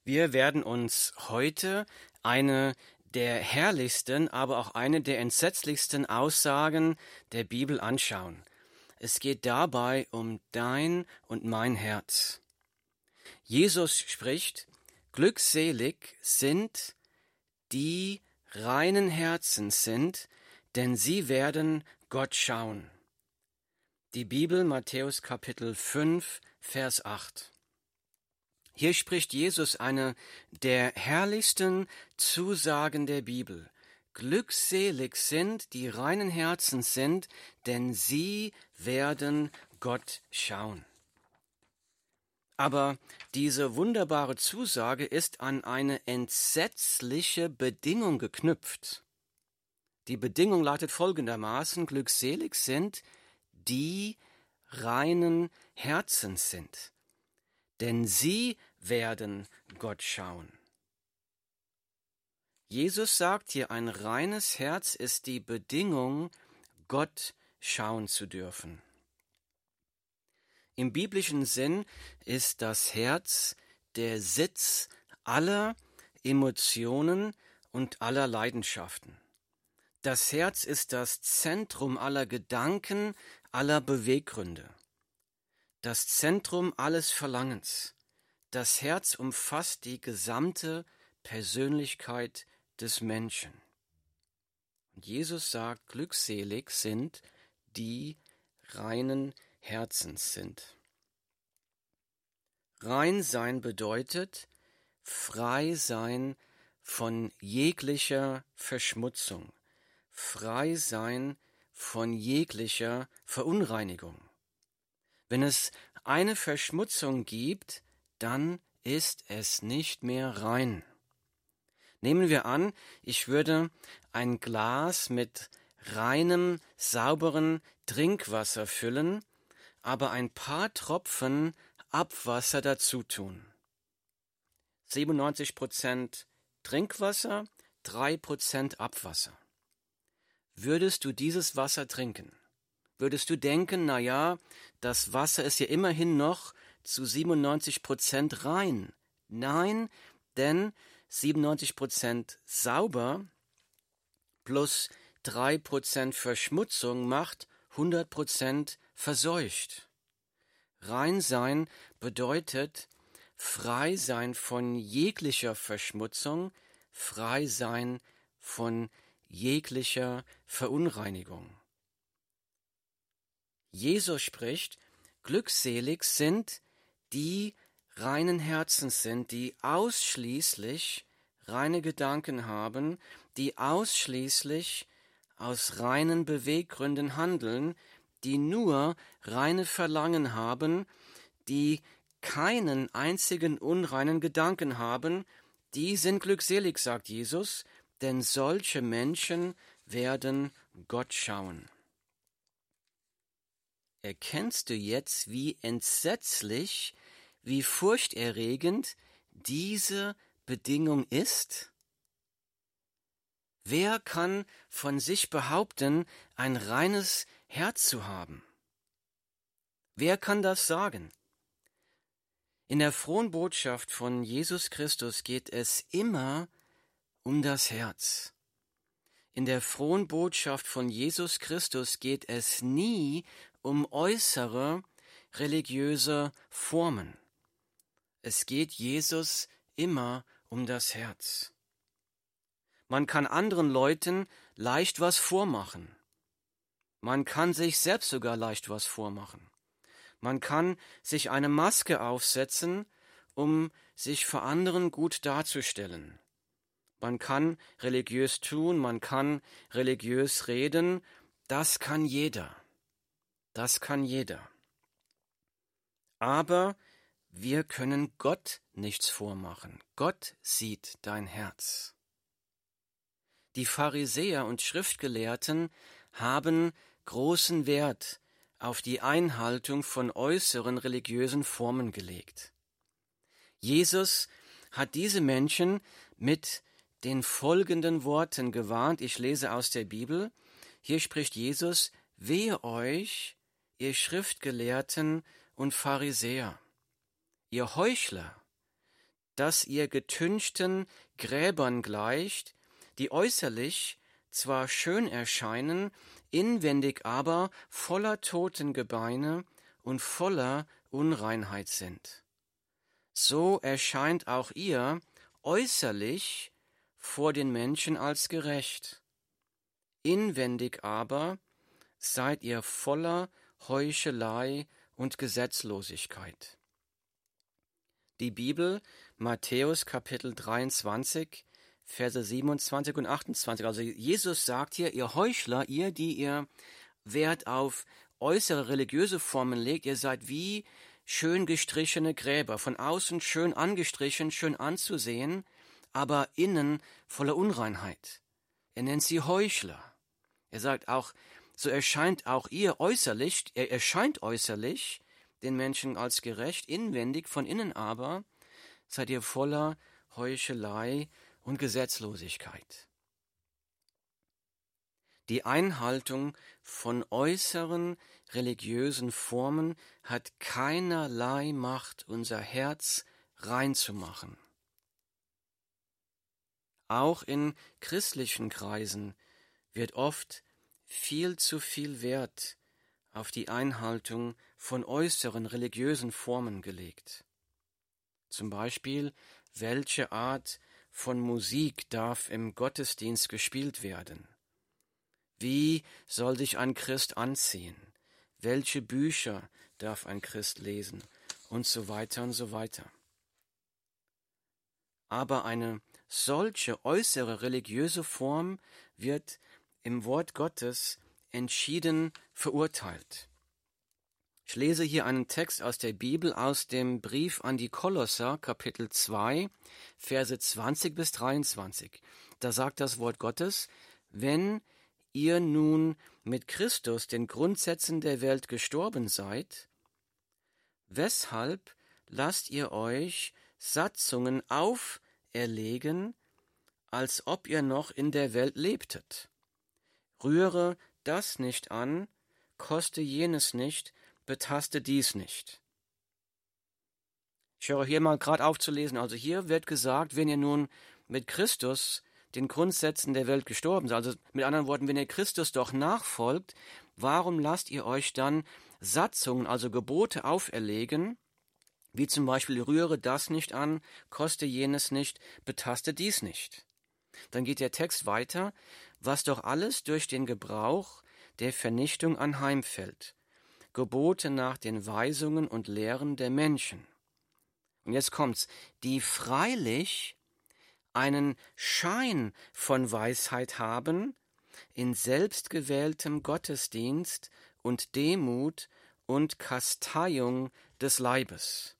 Wir werden uns heute eine der herrlichsten, aber auch eine der entsetzlichsten Aussagen der Bibel anschauen. Es geht dabei um dein und mein Herz. Jesus spricht: Glückselig sind, die reinen Herzens sind, denn sie werden Gott schauen. Die Bibel, Matthäus Kapitel 5, Vers 8. Hier spricht Jesus eine der herrlichsten Zusagen der Bibel. Glückselig sind, die reinen Herzens sind, denn sie werden Gott schauen. Aber diese wunderbare Zusage ist an eine entsetzliche Bedingung geknüpft. Die Bedingung lautet folgendermaßen: Glückselig sind, die reinen Herzens sind, denn sie werden Gott schauen. Jesus sagt hier, ein reines Herz ist die Bedingung, Gott schauen zu dürfen. Im biblischen Sinn ist das Herz der Sitz aller Emotionen und aller Leidenschaften. Das Herz ist das Zentrum aller Gedanken, aller Beweggründe. Das Zentrum alles Verlangens. Das Herz umfasst die gesamte Persönlichkeit des Menschen. Und Jesus sagt, glückselig sind, die reinen Herzens sind. Rein sein bedeutet frei sein von jeglicher Verschmutzung, frei sein von jeglicher Verunreinigung. Wenn es eine Verschmutzung gibt, dann ist es nicht mehr rein. Nehmen wir an, ich würde ein Glas mit reinem, sauberen Trinkwasser füllen, aber ein paar Tropfen Abwasser dazu tun. 97% Trinkwasser, 3% Abwasser. Würdest du dieses Wasser trinken? Würdest du denken, na ja, das Wasser ist ja immerhin noch zu 97% rein? Nein, denn 97% sauber plus 3% Verschmutzung macht 100% verseucht. Rein sein bedeutet frei sein von jeglicher Verschmutzung, frei sein von jeglicher Verunreinigung. Jesus spricht, glückselig sind, die reinen Herzens sind, die ausschließlich reine Gedanken haben, die ausschließlich aus reinen Beweggründen handeln, die nur reine Verlangen haben, die keinen einzigen unreinen Gedanken haben, die sind glückselig, sagt Jesus, denn solche Menschen werden Gott schauen. Erkennst du jetzt, wie entsetzlich, wie furchterregend diese Bedingung ist? Wer kann von sich behaupten, ein reines Herz zu haben? Wer kann das sagen? In der frohen Botschaft von Jesus Christus geht es immer um das Herz. In der frohen Botschaft von Jesus Christus geht es nie um äußere religiöse Formen. Es geht Jesus immer um das Herz. Man kann anderen Leuten leicht was vormachen. Man kann sich selbst sogar leicht was vormachen. Man kann sich eine Maske aufsetzen, um sich vor anderen gut darzustellen. Man kann religiös tun, man kann religiös reden. Das kann jeder. Das kann jeder. Aber wir können Gott nichts vormachen. Gott sieht dein Herz. Die Pharisäer und Schriftgelehrten haben großen Wert auf die Einhaltung von äußeren religiösen Formen gelegt. Jesus hat diese Menschen mit den folgenden Worten gewarnt. Ich lese aus der Bibel. Hier spricht Jesus: Wehe euch, ihr Schriftgelehrten und Pharisäer, ihr Heuchler, dass ihr getünchten Gräbern gleicht, die äußerlich zwar schön erscheinen, inwendig aber voller Totengebeine und voller Unreinheit sind. So erscheint auch ihr äußerlich vor den Menschen als gerecht. Inwendig aber seid ihr voller Heuchelei und Gesetzlosigkeit. Die Bibel, Matthäus Kapitel 23, Verse 27 und 28. Also Jesus sagt hier, ihr Heuchler, ihr, die ihr Wert auf äußere religiöse Formen legt, ihr seid wie schön gestrichene Gräber, von außen schön angestrichen, schön anzusehen, aber innen voller Unreinheit. Er nennt sie Heuchler. Er sagt auch, so erscheint auch ihr äußerlich, er erscheint äußerlich den Menschen als gerecht, inwendig, von innen aber seid ihr voller Heuchelei und Gesetzlosigkeit. Die Einhaltung von äußeren religiösen Formen hat keinerlei Macht, unser Herz rein zu machen. Auch in christlichen Kreisen wird oft viel zu viel Wert auf die Einhaltung von äußeren religiösen Formen gelegt. Zum Beispiel, welche Art von Musik darf im Gottesdienst gespielt werden? Wie soll sich ein Christ anziehen? Welche Bücher darf ein Christ lesen? Und so weiter und so weiter. Aber eine solche äußere religiöse Form wird im Wort Gottes entschieden verurteilt. Ich lese hier einen Text aus der Bibel, aus dem Brief an die Kolosser, Kapitel 2, Verse 20 bis 23. Da sagt das Wort Gottes, wenn ihr nun mit Christus den Grundsätzen der Welt gestorben seid, weshalb lasst ihr euch Satzungen auferlegen, als ob ihr noch in der Welt lebtet? Rühre das nicht an, koste jenes nicht, betaste dies nicht. Ich höre hier mal gerade aufzulesen, also hier wird gesagt, wenn ihr nun mit Christus den Grundsätzen der Welt gestorben seid, also mit anderen Worten, wenn ihr Christus doch nachfolgt, warum lasst ihr euch dann Satzungen, also Gebote auferlegen, wie zum Beispiel rühre das nicht an, koste jenes nicht, betaste dies nicht? Dann geht der Text weiter, was doch alles durch den Gebrauch der Vernichtung anheimfällt. Gebote nach den Weisungen und Lehren der Menschen. Und jetzt kommt's, die freilich einen Schein von Weisheit haben, in selbstgewähltem Gottesdienst und Demut und Kasteiung des Leibes,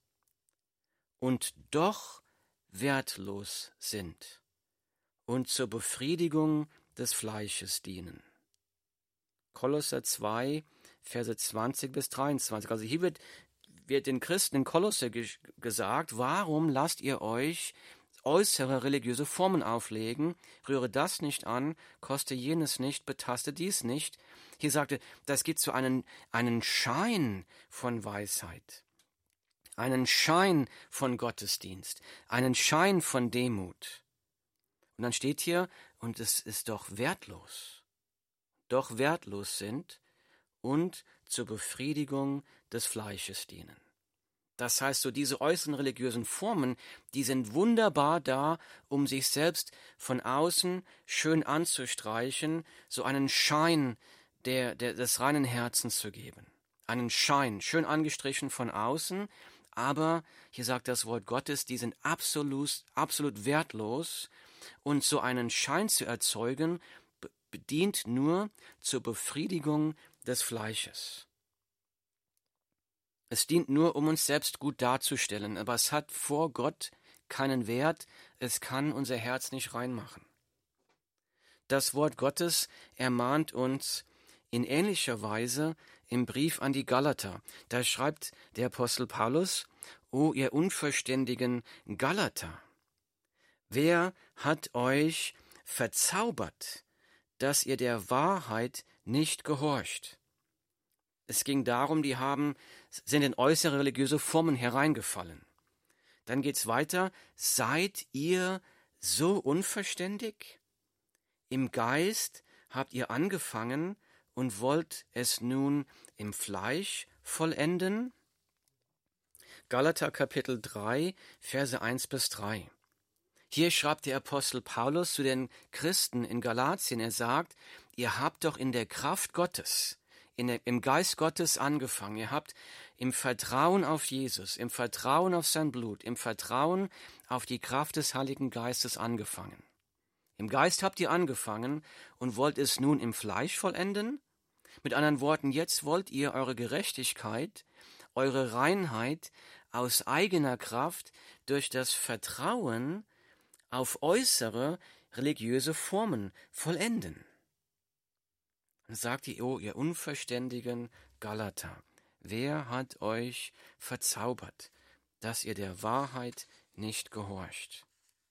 und doch wertlos sind und zur Befriedigung des Fleisches dienen. Kolosser 2, Verse 20 bis 23. Also hier wird den Christen in Kolosse gesagt, warum lasst ihr euch äußere religiöse Formen auflegen, rühre das nicht an, koste jenes nicht, betaste dies nicht. Hier sagte, das gibt so einen Schein von Weisheit, einen Schein von Gottesdienst, einen Schein von Demut. Und dann steht hier, und es ist doch wertlos sind und zur Befriedigung des Fleisches dienen. Das heißt, so diese äußeren religiösen Formen, die sind wunderbar da, um sich selbst von außen schön anzustreichen, so einen Schein des reinen Herzens zu geben. Einen Schein, schön angestrichen von außen, aber, hier sagt das Wort Gottes, die sind absolut wertlos, und so einen Schein zu erzeugen, dient nur zur Befriedigung des Fleisches. Es dient nur, um uns selbst gut darzustellen, aber es hat vor Gott keinen Wert, es kann unser Herz nicht reinmachen. Das Wort Gottes ermahnt uns in ähnlicher Weise im Brief an die Galater. Da schreibt der Apostel Paulus, O ihr unverständigen Galater, wer hat euch verzaubert, dass ihr der Wahrheit nicht gehorcht? Es ging darum, sind in äußere religiöse Formen hereingefallen. Dann geht's weiter. Seid ihr so unverständig? Im Geist habt ihr angefangen und wollt es nun im Fleisch vollenden? Galater Kapitel 3, Verse 1-3. Hier schreibt der Apostel Paulus zu den Christen in Galatien. Er sagt, ihr habt doch in der Kraft Gottes, im Geist Gottes angefangen. Ihr habt im Vertrauen auf Jesus, im Vertrauen auf sein Blut, im Vertrauen auf die Kraft des Heiligen Geistes angefangen. Im Geist habt ihr angefangen und wollt es nun im Fleisch vollenden? Mit anderen Worten, jetzt wollt ihr eure Gerechtigkeit, eure Reinheit aus eigener Kraft durch das Vertrauen auf äußere religiöse Formen vollenden. Dann sagt ihr, oh, ihr unverständigen Galater, wer hat euch verzaubert, dass ihr der Wahrheit nicht gehorcht?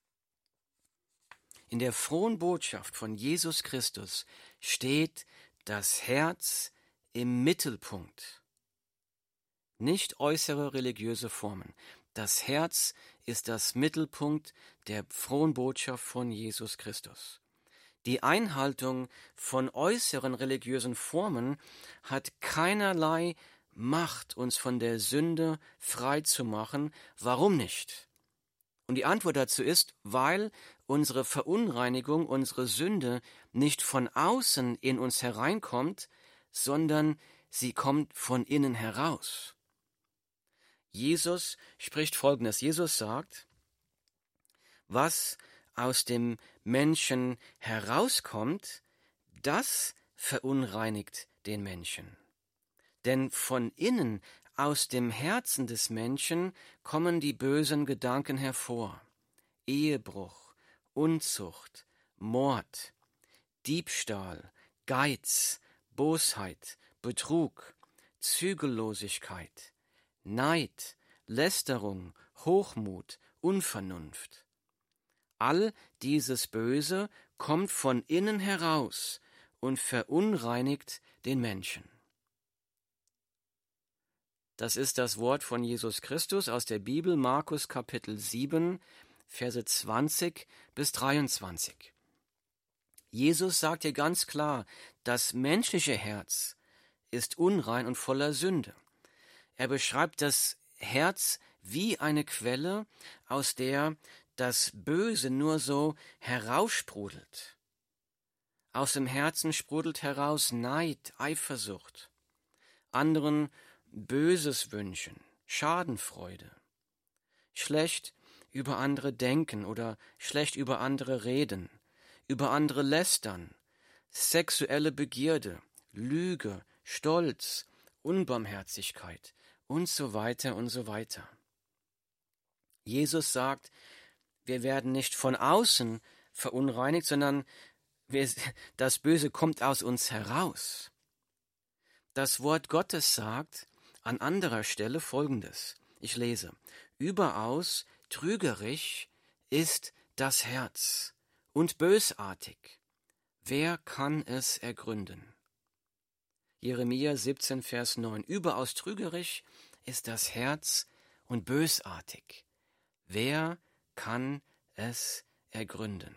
In der frohen Botschaft von Jesus Christus steht das Herz im Mittelpunkt. Nicht äußere religiöse Formen. Das Herz ist das Mittelpunkt der frohen Botschaft von Jesus Christus. Die Einhaltung von äußeren religiösen Formen hat keinerlei Macht, uns von der Sünde frei zu machen. Warum nicht? Und die Antwort dazu ist, weil unsere Verunreinigung, unsere Sünde nicht von außen in uns hereinkommt, sondern sie kommt von innen heraus. Jesus spricht Folgendes. Jesus sagt, was aus dem Menschen herauskommt, das verunreinigt den Menschen. Denn von innen, aus dem Herzen des Menschen, kommen die bösen Gedanken hervor. Ehebruch, Unzucht, Mord, Diebstahl, Geiz, Bosheit, Betrug, Zügellosigkeit, Neid, Lästerung, Hochmut, Unvernunft. All dieses Böse kommt von innen heraus und verunreinigt den Menschen. Das ist das Wort von Jesus Christus aus der Bibel, Markus Kapitel 7, Verse 20-23. Jesus sagt hier ganz klar, das menschliche Herz ist unrein und voller Sünde. Er beschreibt das Herz wie eine Quelle, aus der das Böse nur so heraussprudelt. Aus dem Herzen sprudelt heraus Neid, Eifersucht, anderen Böses wünschen, Schadenfreude, schlecht über andere denken oder schlecht über andere reden, über andere lästern, sexuelle Begierde, Lüge, Stolz, Unbarmherzigkeit und so weiter und so weiter. Jesus sagt, wir werden nicht von außen verunreinigt, sondern das Böse kommt aus uns heraus. Das Wort Gottes sagt an anderer Stelle Folgendes. Ich lese, überaus trügerisch ist das Herz und bösartig. Wer kann es ergründen? Jeremia 17, Vers 9. Überaus trügerisch ist das Herz und bösartig. Wer kann es ergründen?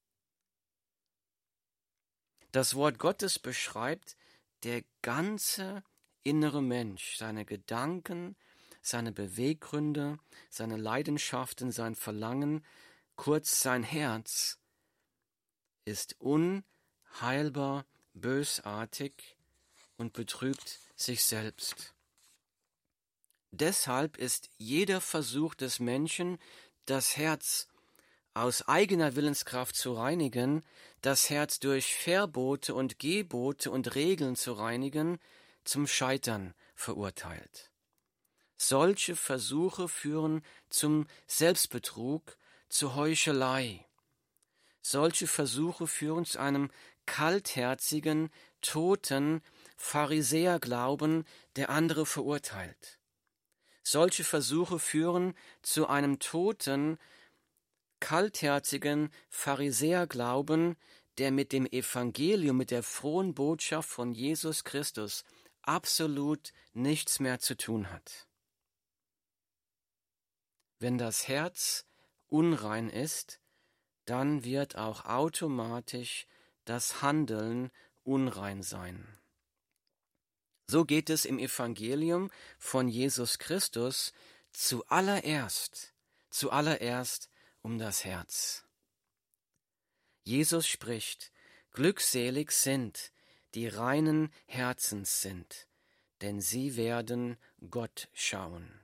Das Wort Gottes beschreibt der ganze innere Mensch, seine Gedanken, seine Beweggründe, seine Leidenschaften, sein Verlangen, kurz sein Herz, ist unheilbar bösartig und betrügt sich selbst. Deshalb ist jeder Versuch des Menschen, das Herz aus eigener Willenskraft zu reinigen, das Herz durch Verbote und Gebote und Regeln zu reinigen, zum Scheitern verurteilt. Solche Versuche führen zum Selbstbetrug, zur Heuchelei. Solche Versuche führen zu einem kaltherzigen, toten Pharisäerglauben, der andere verurteilt. Solche Versuche führen zu einem toten, kaltherzigen Pharisäerglauben, der mit dem Evangelium, mit der frohen Botschaft von Jesus Christus absolut nichts mehr zu tun hat. Wenn das Herz unrein ist, dann wird auch automatisch das Handeln unrein sein. So geht es im Evangelium von Jesus Christus zuallererst um das Herz. Jesus spricht: Glückselig sind, die reinen Herzens sind, denn sie werden Gott schauen.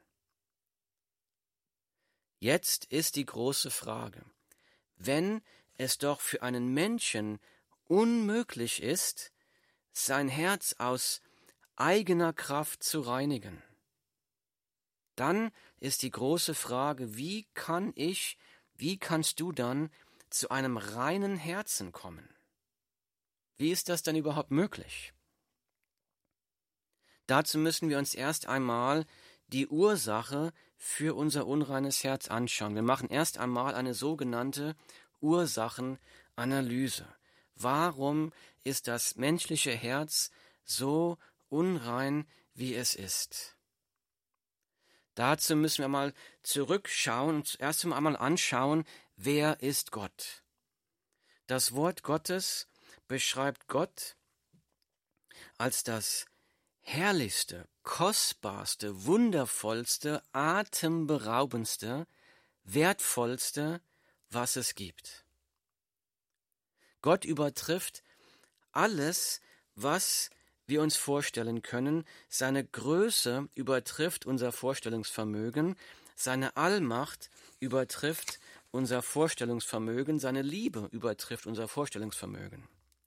Jetzt ist die große Frage: Wenn es doch für einen Menschen unmöglich ist, sein Herz aus eigener Kraft zu reinigen, dann ist die große Frage, wie kannst du dann zu einem reinen Herzen kommen? Wie ist das dann überhaupt möglich? Dazu müssen wir uns erst einmal die Ursache für unser unreines Herz anschauen. Wir machen erst einmal eine sogenannte Ursachenanalyse. Warum ist das menschliche Herz so unrein, wie es ist? Dazu müssen wir mal zurückschauen und erst einmal anschauen, wer ist Gott? Das Wort Gottes beschreibt Gott als das herrlichste, kostbarste, wundervollste, atemberaubendste, wertvollste, was es gibt. Gott übertrifft alles, was wir uns vorstellen können. Seine Größe übertrifft unser Vorstellungsvermögen, seine Allmacht übertrifft unser Vorstellungsvermögen, seine Liebe übertrifft unser Vorstellungsvermögen.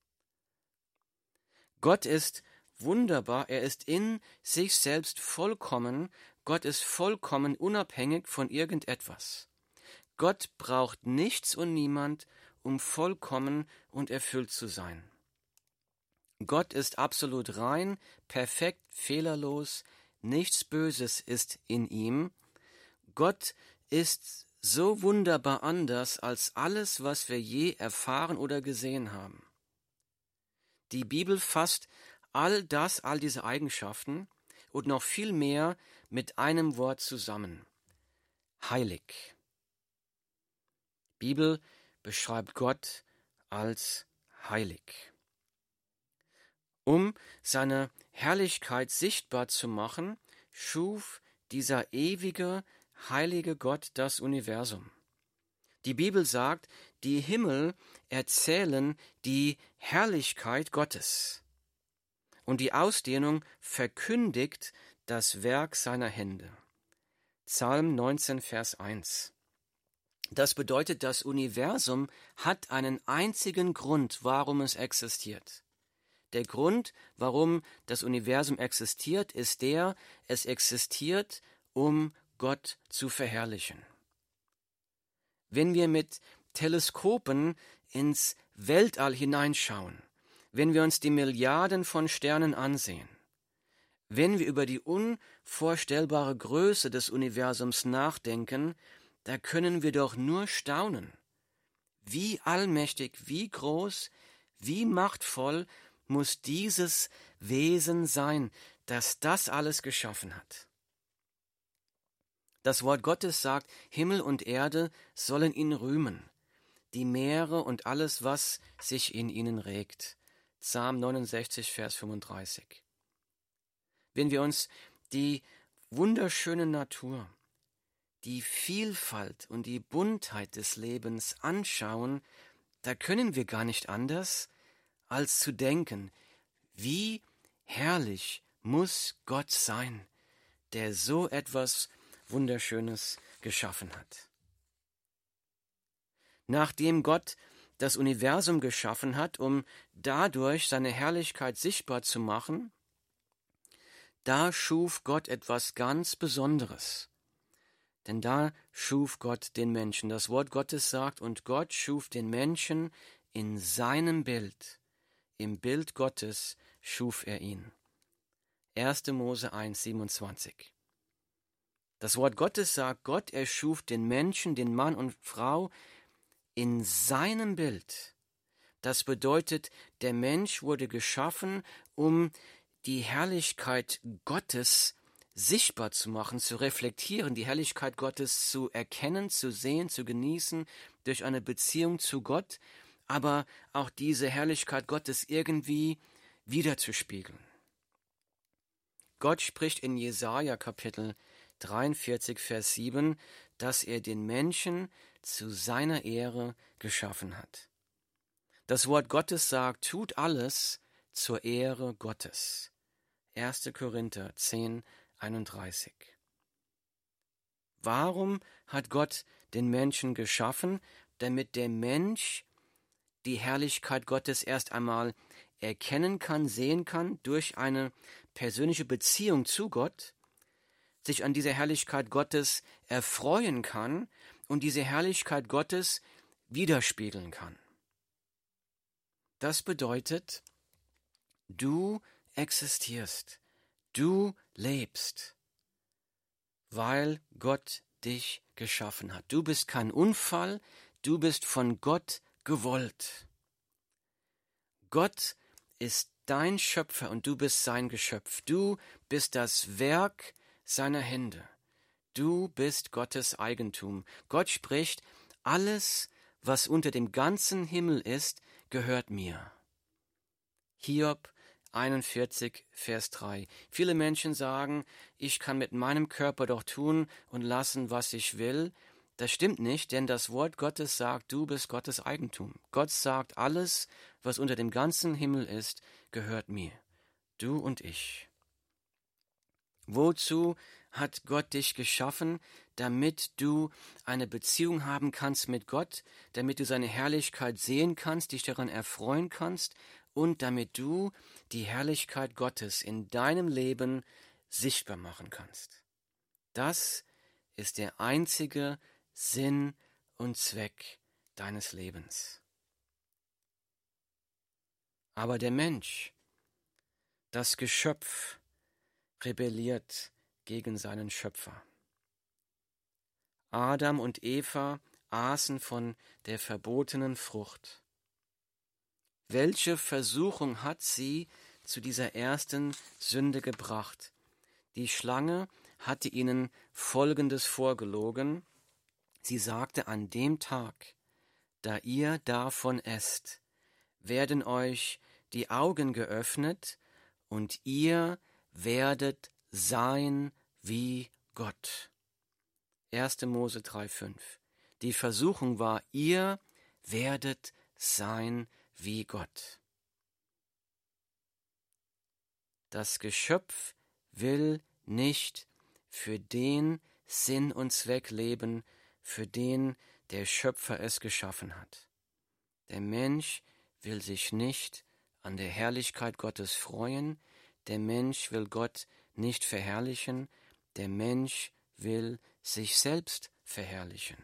Gott ist wunderbar, er ist in sich selbst vollkommen, Gott ist vollkommen unabhängig von irgendetwas. Gott braucht nichts und niemand, um vollkommen und erfüllt zu sein. Gott ist absolut rein, perfekt, fehlerlos, nichts Böses ist in ihm. Gott ist so wunderbar anders als alles, was wir je erfahren oder gesehen haben. Die Bibel fasst all diese Eigenschaften und noch viel mehr mit einem Wort zusammen: heilig. Die Bibel beschreibt Gott als heilig. Um seine Herrlichkeit sichtbar zu machen, schuf dieser ewige, heilige Gott das Universum. Die Bibel sagt, die Himmel erzählen die Herrlichkeit Gottes. Und die Ausdehnung verkündigt das Werk seiner Hände. Psalm 19, Vers 1. Das bedeutet, das Universum hat einen einzigen Grund, warum es existiert. Der Grund, warum das Universum existiert, ist es existiert, um Gott zu verherrlichen. Wenn wir mit Teleskopen ins Weltall hineinschauen, wenn wir uns die Milliarden von Sternen ansehen, wenn wir über die unvorstellbare Größe des Universums nachdenken, da können wir doch nur staunen. Wie allmächtig, wie groß, wie machtvoll muss dieses Wesen sein, das das alles geschaffen hat. Das Wort Gottes sagt, Himmel und Erde sollen ihn rühmen, die Meere und alles, was sich in ihnen regt. Psalm 69, Vers 35. Wenn wir uns die wunderschöne Natur, die Vielfalt und die Buntheit des Lebens anschauen, da können wir gar nicht anders, als zu denken, wie herrlich muss Gott sein, der so etwas Wunderschönes geschaffen hat. Nachdem Gott das Universum geschaffen hat, um dadurch seine Herrlichkeit sichtbar zu machen, da schuf Gott etwas ganz Besonderes. Denn da schuf Gott den Menschen. Das Wort Gottes sagt, und Gott schuf den Menschen in seinem Bild. Im Bild Gottes schuf er ihn. 1. Mose 1, 27. Das Wort Gottes sagt, Gott erschuf den Menschen, den Mann und Frau, in seinem Bild. Das bedeutet, der Mensch wurde geschaffen, um die Herrlichkeit Gottes sichtbar zu machen, zu reflektieren, die Herrlichkeit Gottes zu erkennen, zu sehen, zu genießen, durch eine Beziehung zu Gott, aber auch diese Herrlichkeit Gottes irgendwie wiederzuspiegeln. Gott spricht in Jesaja Kapitel 43, Vers 7, dass er den Menschen zu seiner Ehre geschaffen hat. Das Wort Gottes sagt, tut alles zur Ehre Gottes. 1. Korinther 10, 31. Warum hat Gott den Menschen geschaffen? Damit der Mensch die Herrlichkeit Gottes erst einmal erkennen kann, sehen kann, durch eine persönliche Beziehung zu Gott, sich an dieser Herrlichkeit Gottes erfreuen kann und diese Herrlichkeit Gottes widerspiegeln kann. Das bedeutet, du existierst, du lebst, weil Gott dich geschaffen hat. Du bist kein Unfall, du bist von Gott gewollt. Gott ist dein Schöpfer und du bist sein Geschöpf. Du bist das Werk seiner Hände. Du bist Gottes Eigentum. Gott spricht, alles, was unter dem ganzen Himmel ist, gehört mir. Hiob 41, Vers 3. Viele Menschen sagen, ich kann mit meinem Körper doch tun und lassen, was ich will. Das stimmt nicht, denn das Wort Gottes sagt, du bist Gottes Eigentum. Gott sagt, alles, was unter dem ganzen Himmel ist, gehört mir. Du und ich. Wozu hat Gott dich geschaffen? Damit du eine Beziehung haben kannst mit Gott, damit du seine Herrlichkeit sehen kannst, dich daran erfreuen kannst und damit du die Herrlichkeit Gottes in deinem Leben sichtbar machen kannst. Das ist der einzige Sinn und Zweck deines Lebens. Aber der Mensch, das Geschöpf, rebelliert gegen seinen Schöpfer. Adam und Eva aßen von der verbotenen Frucht. Welche Versuchung hat sie zu dieser ersten Sünde gebracht? Die Schlange hatte ihnen Folgendes vorgelogen. Sie sagte, an dem Tag, da ihr davon esst, werden euch die Augen geöffnet und ihr werdet sein wie Gott. 1. Mose 3,5. Die Versuchung war, ihr werdet sein wie Gott. Das Geschöpf will nicht für den Sinn und Zweck leben, für den der Schöpfer es geschaffen hat. Der Mensch will sich nicht an der Herrlichkeit Gottes freuen, der Mensch will Gott nicht verherrlichen, der Mensch will sich selbst verherrlichen.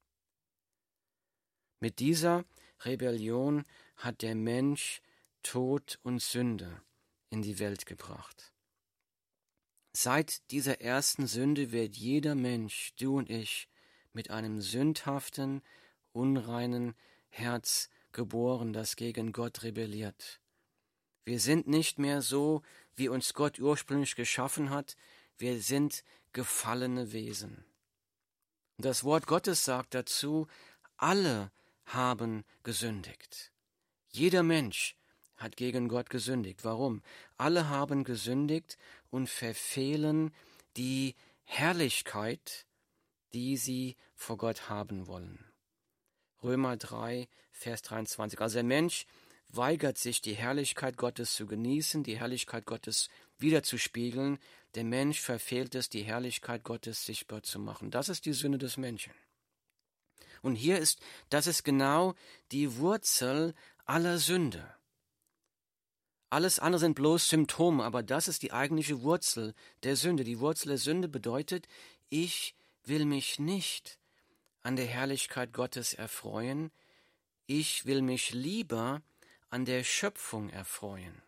Mit dieser Rebellion hat der Mensch Tod und Sünde in die Welt gebracht. Seit dieser ersten Sünde wird jeder Mensch, du und ich, mit einem sündhaften, unreinen Herz geboren, das gegen Gott rebelliert. Wir sind nicht mehr so, wie uns Gott ursprünglich geschaffen hat. Wir sind gefallene Wesen. Und das Wort Gottes sagt dazu, alle haben gesündigt. Jeder Mensch hat gegen Gott gesündigt. Warum? Alle haben gesündigt und verfehlen die Herrlichkeit, die sie vor Gott haben wollen. Römer 3, Vers 23. Also der Mensch weigert sich, die Herrlichkeit Gottes zu genießen, die Herrlichkeit Gottes wiederzuspiegeln. Der Mensch verfehlt es, die Herrlichkeit Gottes sichtbar zu machen. Das ist die Sünde des Menschen. Und das ist genau die Wurzel aller Sünde. Alles andere sind bloß Symptome, aber das ist die eigentliche Wurzel der Sünde. Die Wurzel der Sünde bedeutet, ich will mich nicht an der Herrlichkeit Gottes erfreuen, ich will mich lieber an der Schöpfung erfreuen.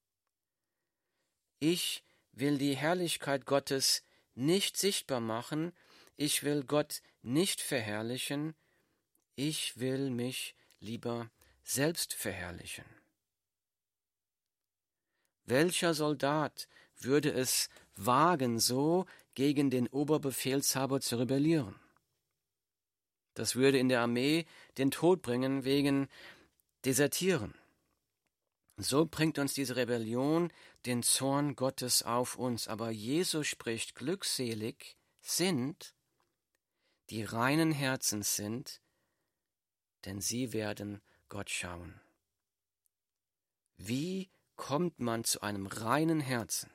Ich will die Herrlichkeit Gottes nicht sichtbar machen, ich will Gott nicht verherrlichen, ich will mich lieber selbst verherrlichen. Welcher Soldat würde es wagen, so gegen den Oberbefehlshaber zu rebellieren. Das würde in der Armee den Tod bringen wegen Desertieren. So bringt uns diese Rebellion den Zorn Gottes auf uns. Aber Jesus spricht, glückselig sind, die reinen Herzens sind, denn sie werden Gott schauen. Wie kommt man zu einem reinen Herzen?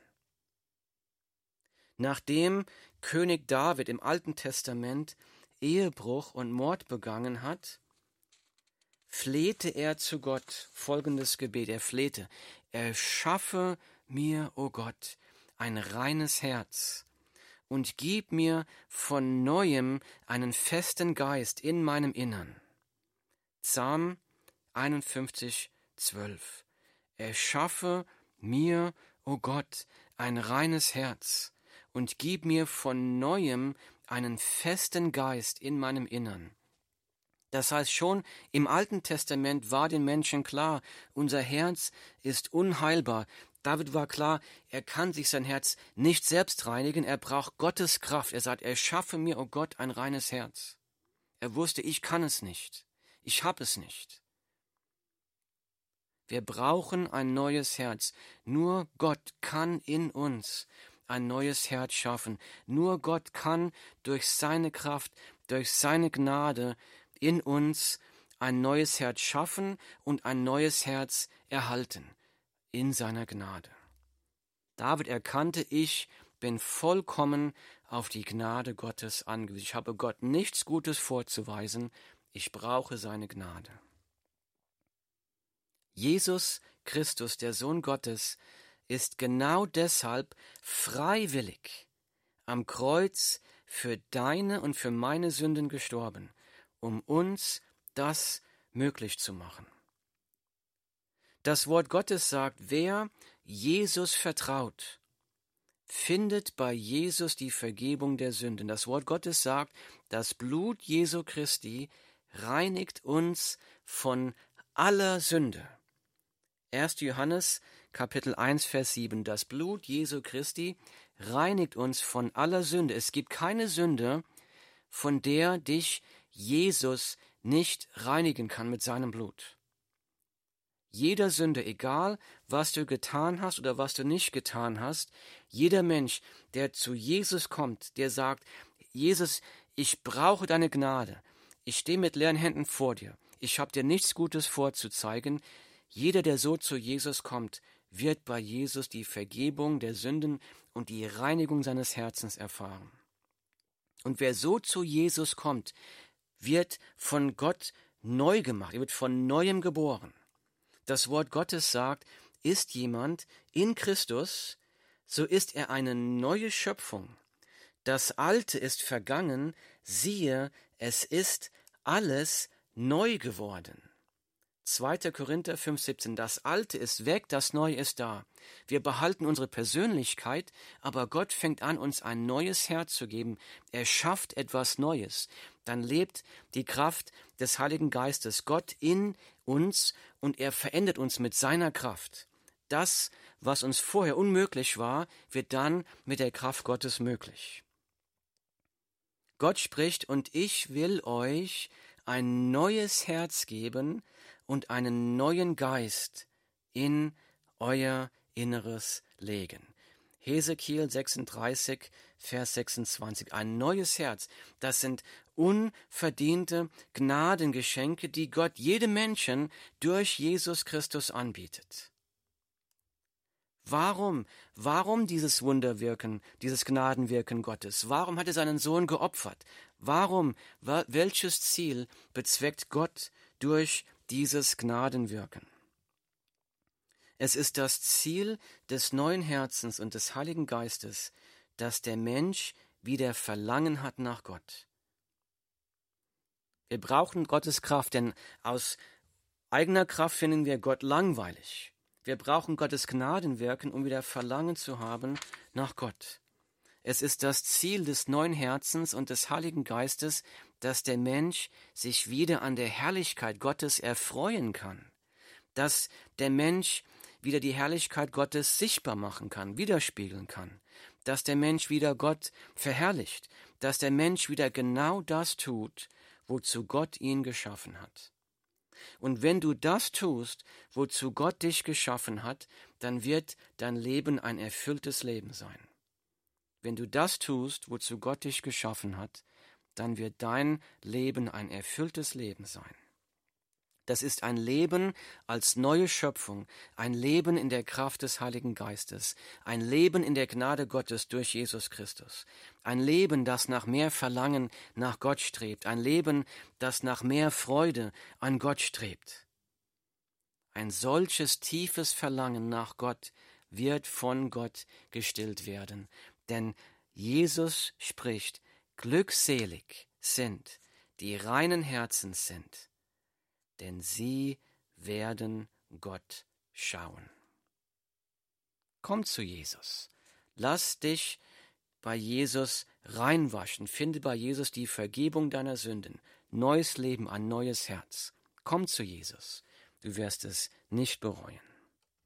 Nachdem König David im Alten Testament Ehebruch und Mord begangen hat, flehte er zu Gott folgendes Gebet. Er flehte: Erschaffe mir, o Gott, ein reines Herz und gib mir von Neuem einen festen Geist in meinem Innern. Psalm 51, 12. Erschaffe mir, o Gott, ein reines Herz und gib mir von Neuem einen festen Geist in meinem Innern. Das heißt, schon im Alten Testament war den Menschen klar, unser Herz ist unheilbar. David war klar, er kann sich sein Herz nicht selbst reinigen, er braucht Gottes Kraft. Er sagt, erschaffe mir, o Gott, ein reines Herz. Er wusste, ich kann es nicht, ich habe es nicht. Wir brauchen ein neues Herz. Nur Gott kann in uns ein neues Herz schaffen. Nur Gott kann durch seine Kraft, durch seine Gnade in uns ein neues Herz schaffen und ein neues Herz erhalten in seiner Gnade. David erkannte, ich bin vollkommen auf die Gnade Gottes angewiesen. Ich habe Gott nichts Gutes vorzuweisen, ich brauche seine Gnade. Jesus Christus, der Sohn Gottes, ist genau deshalb freiwillig am Kreuz für deine und für meine Sünden gestorben, um uns das möglich zu machen. Das Wort Gottes sagt, wer Jesus vertraut, findet bei Jesus die Vergebung der Sünden. Das Wort Gottes sagt, das Blut Jesu Christi reinigt uns von aller Sünde. 1. Johannes, Kapitel 1, Vers 7. Das Blut Jesu Christi reinigt uns von aller Sünde. Es gibt keine Sünde, von der dich Jesus nicht reinigen kann mit seinem Blut. Jeder Sünde, egal was du getan hast oder was du nicht getan hast, jeder Mensch, der zu Jesus kommt, der sagt, Jesus, ich brauche deine Gnade, ich stehe mit leeren Händen vor dir, ich habe dir nichts Gutes vorzuzeigen, jeder, der so zu Jesus kommt, wird bei Jesus die Vergebung der Sünden und die Reinigung seines Herzens erfahren. Und wer so zu Jesus kommt, wird von Gott neu gemacht, er wird von Neuem geboren. Das Wort Gottes sagt, ist jemand in Christus, so ist er eine neue Schöpfung. Das Alte ist vergangen, siehe, es ist alles neu geworden. 2. Korinther 5,17. Das Alte ist weg, das Neue ist da. Wir behalten unsere Persönlichkeit, aber Gott fängt an, uns ein neues Herz zu geben. Er schafft etwas Neues. Dann lebt die Kraft des Heiligen Geistes, Gott in uns, und er verändert uns mit seiner Kraft. Das, was uns vorher unmöglich war, wird dann mit der Kraft Gottes möglich. Gott spricht, und ich will euch ein neues Herz geben und einen neuen Geist in euer Inneres legen. Hesekiel 36, Vers 26. Ein neues Herz, das sind unverdiente Gnadengeschenke, die Gott jedem Menschen durch Jesus Christus anbietet. Warum dieses Wunderwirken, dieses Gnadenwirken Gottes? Warum hat er seinen Sohn geopfert? Welches Ziel bezweckt Gott durch dieses Gnadenwirken? Es ist das Ziel des neuen Herzens und des Heiligen Geistes, dass der Mensch wieder Verlangen hat nach Gott. Wir brauchen Gottes Kraft, denn aus eigener Kraft finden wir Gott langweilig. Wir brauchen Gottes Gnadenwirken, um wieder Verlangen zu haben nach Gott. Es ist das Ziel des neuen Herzens und des Heiligen Geistes, dass der Mensch sich wieder an der Herrlichkeit Gottes erfreuen kann, dass der Mensch wieder die Herrlichkeit Gottes sichtbar machen kann, widerspiegeln kann, dass der Mensch wieder Gott verherrlicht, dass der Mensch wieder genau das tut, wozu Gott ihn geschaffen hat. Und wenn du das tust, wozu Gott dich geschaffen hat, dann wird dein Leben ein erfülltes Leben sein. Wenn du das tust, wozu Gott dich geschaffen hat, dann wird dein Leben ein erfülltes Leben sein. Das ist ein Leben als neue Schöpfung, ein Leben in der Kraft des Heiligen Geistes, ein Leben in der Gnade Gottes durch Jesus Christus, ein Leben, das nach mehr Verlangen nach Gott strebt, ein Leben, das nach mehr Freude an Gott strebt. Ein solches tiefes Verlangen nach Gott wird von Gott gestillt werden, denn Jesus spricht, glückselig sind, die reinen Herzens sind, denn sie werden Gott schauen. Komm zu Jesus. Lass dich bei Jesus reinwaschen. Finde bei Jesus die Vergebung deiner Sünden. Neues Leben, ein neues Herz. Komm zu Jesus. Du wirst es nicht bereuen.